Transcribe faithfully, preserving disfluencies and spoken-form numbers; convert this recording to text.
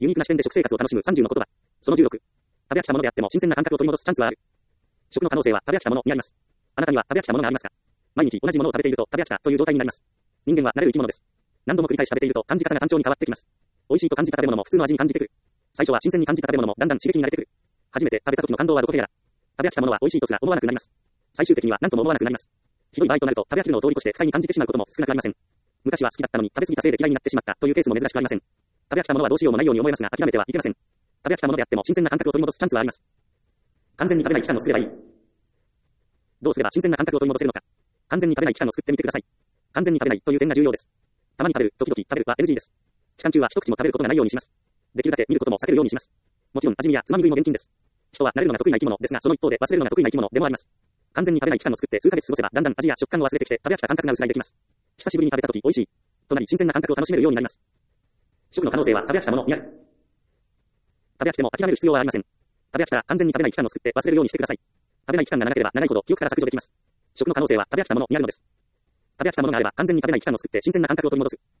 ユニークな視点で食生活を楽しむさんじゅうの言葉。そのじゅうろく。食べ飽きたものであっても新鮮な感覚を取り戻すチャンスはある。食の可能性は食べ飽きたものにあります。あなたには食べ飽きたものがありますか？毎日同じものを食べていると食べ飽きたという状態になります。人間は慣れる生き物です。何度も繰り返し食べていると感じ方が単調に変わってきます。美味しいと感じた食べ物も普通の味に感じてくる。最初は新鮮に感じた食べ物もだんだん刺激に慣れてくる。初めて食べた時の感動はどこでやら。食べ飽きたものは美味しいとすら思わなくなります。最終的には何とも思わなくなります。ひどい場合となると食べ飽きるのを通り越して不快に感じてしまうことも少なくありません。昔は好きだったのに食べ過ぎたせいで嫌いになってしまったというケースも珍しくありません。食べ飽きたものはどうしようもないように思えますが諦めてはいけません。食べ飽きたものであっても新鮮な感覚を取り戻すチャンスはあります。完全に食べない期間を作ればいい。どうすれば新鮮な感覚を取り戻せるのか。完全に食べない期間を作ってみてください。完全に食べないという点が重要です。たまに食べる、時々食べるは エヌジー です。期間中は一口も食べることがないようにします。できるだけ見ることも避けるようにします。もちろん味見やつまみ食いも厳禁です。人は慣れるのが得意な生き物ですが、その一方で忘れるのが得意な生き物でもあります。完全に食べない期間を作って数ヶ月過ごせばだんだん味や食感を忘れてきて食べ飽きた感覚が薄らいできます。久しぶりに食べた時美味しいとなり新鮮な感覚を楽しめるようになります。食の可能性は食べ飽きたものにある。食べ飽きても諦める必要はありません。食べ飽きたら完全に食べない期間を作って忘れるようにしてください。食べない期間が長ければ長いほど記憶から削除できます。食の可能性は食べ飽きたものにあるのです。食べ飽きたものがあれば完全に食べない期間を作って新鮮な感覚を取り戻す。